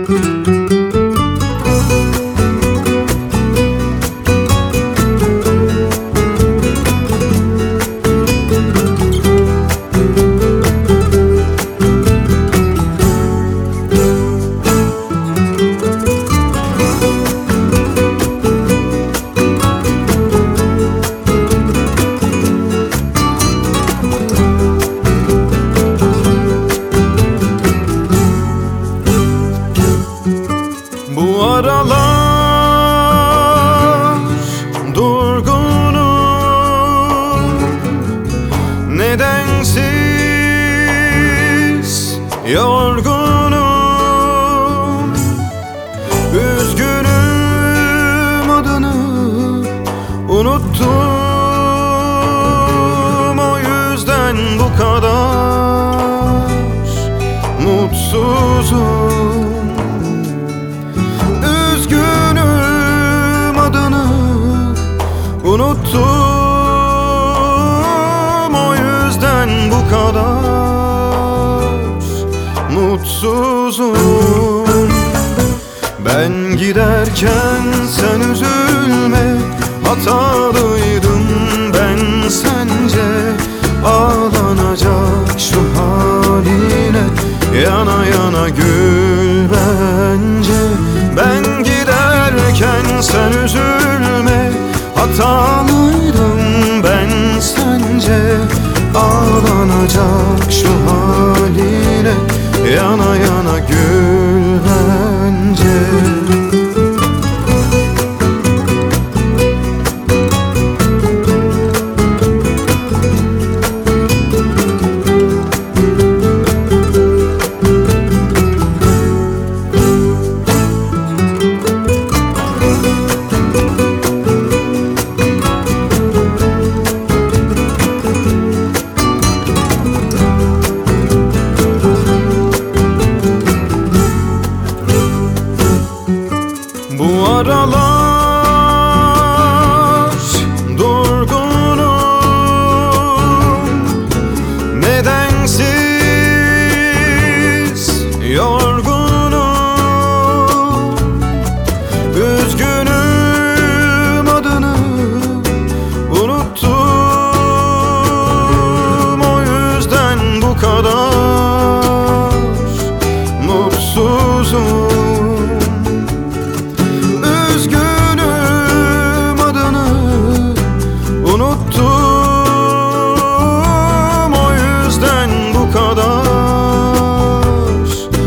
Bu aralar durgunum, nedensiz yorgunum. Üzgünüm, adını unuttum, o yüzden bu kadar mutsuzum. Unuttum, o yüzden bu kadar mutsuzum. Ben giderken sen üzülme, hatalıydım ben sence. Ağlanacak şu haline, yana yana gül bence. Ben giderken sen üzülme, hatalıydım ben sence. Ağlanacak şu haline, yana yana gül bence. Bu aralar durgunum, nedensiz yorgunum. Üzgünüm, adını unuttum, o yüzden bu kadar mutsuzum. Unuttum, o yüzden bu kadar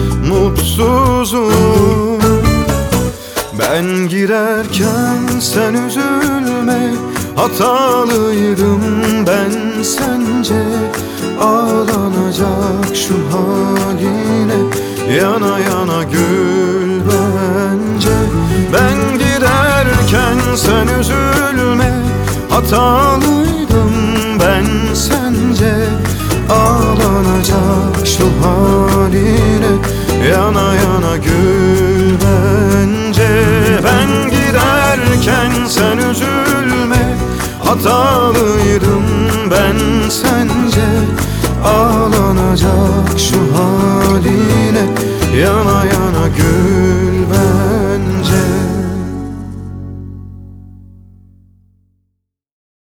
mutsuzum. Ben girerken sen üzülme, hatalıydım ben sence. Ağlanacak şu haline, yana yana gül bence. Ben giderken sen üzülme, hatalıydım ben sence. Ağlanacak şu haline, yana yana gül bence. Ben giderken sen üzülme, hatalıydım ben sence. Ağlanacak şu haline, yana yana gül